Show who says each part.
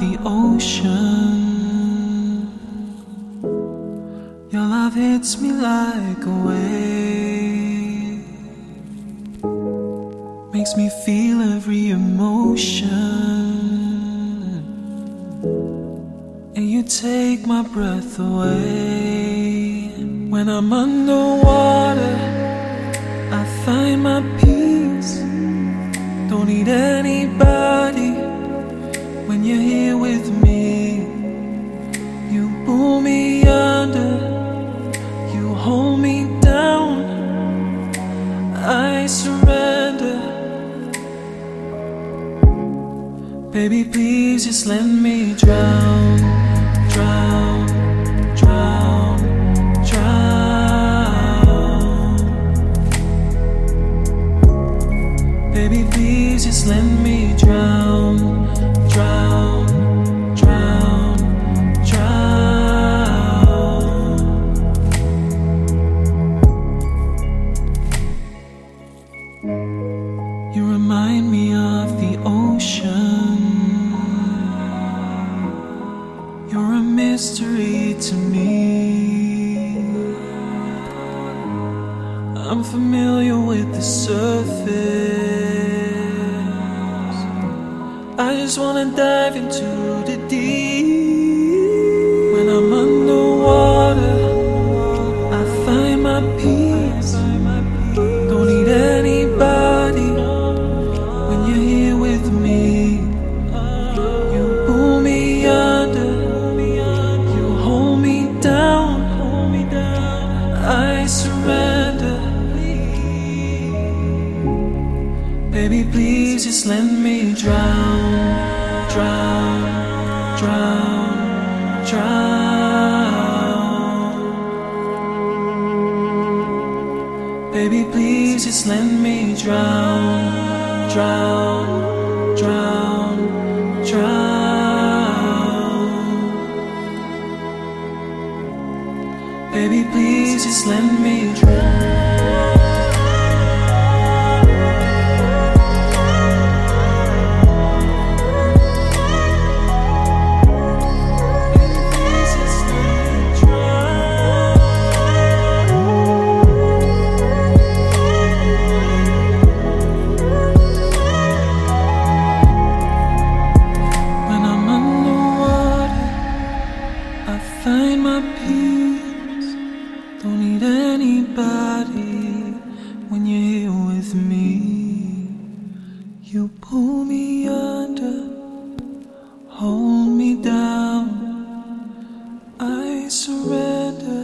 Speaker 1: the ocean. Your love hits me like a wave, makes me feel every emotion, and you take my breath away. When I'm underwater, I find my peace. Don't need anybody when you're here with me. You pull me under, you hold me down, I surrender. Baby, please just let me drown, drown, drown, drown. Baby, please just let me drown, drown, drown, drown. You remind me of the ocean. You're a mystery to me. I'm familiar with the surface, I just wanna dive into the deep. When I'm underwater, I find my peace. Don't need anybody when you're here with me. You pull me under, you hold me down, I surrender. Baby, please just let me drown, drown, drown, drown. Baby, please just let me drown, drown, drown, drown. Baby, please just let me drown. Find my peace. Don't need anybody when you're here with me. You pull me under, hold me down, I surrender.